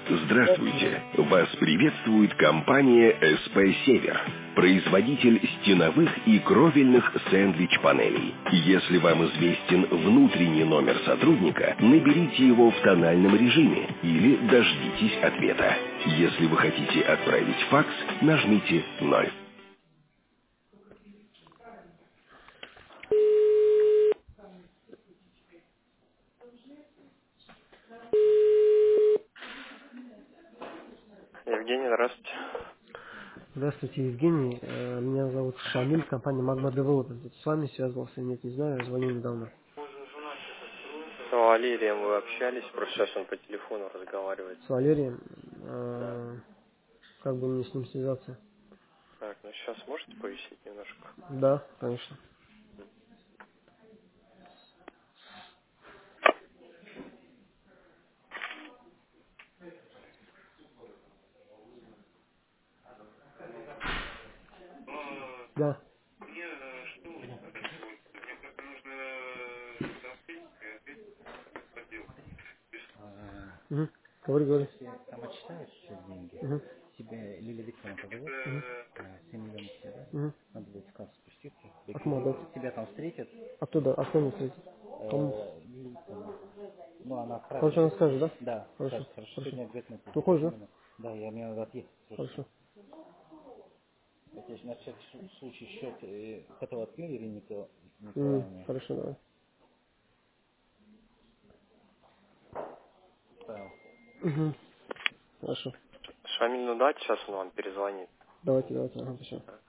Здравствуйте! Вас приветствует компания СП «Север», производитель стеновых и кровельных сэндвич-панелей. Если вам известен внутренний номер сотрудника, наберите его в тональном режиме или дождитесь ответа. Если вы хотите отправить факс, нажмите 0. Евгений, здравствуйте. Здравствуйте, Евгений. Меня зовут Шамиль, компания Magma Development. С вами связывался, нет, не знаю, я звоню недавно. С Валерием вы общались, просто сейчас он по телефону разговаривает. С Валерием. Да. Как бы мне с ним связаться? Так, ну сейчас можете повисеть немножко? Да, конечно. Да. Угу. Говори, говори. Если там отчитаешь еще деньги, Угу. тебе Лилия Викторовна позовет, Угу. 7 миллионов тебе, Угу. надо будет в кассу спуститься, Акмал, да. тебя там встретят, Оттуда, а кто мне встретит? Кому? Лилия Викторовна. Ну, она отправит Короче, она тебе. скажет, да? Да, Хорошо, скажет, хорошо, хорошо. сегодня обязательно Ты будет, уходишь, да? именно. Да, я имею в виду отъехать срочно. Хорошо. Это если на всякий случай счет, который открыли Ирине Николаевне, Хорошо, давай. ставил. Угу. Хорошо. Шамиль, ну давайте сейчас он вам перезвонит. Давайте, ага, спасибо.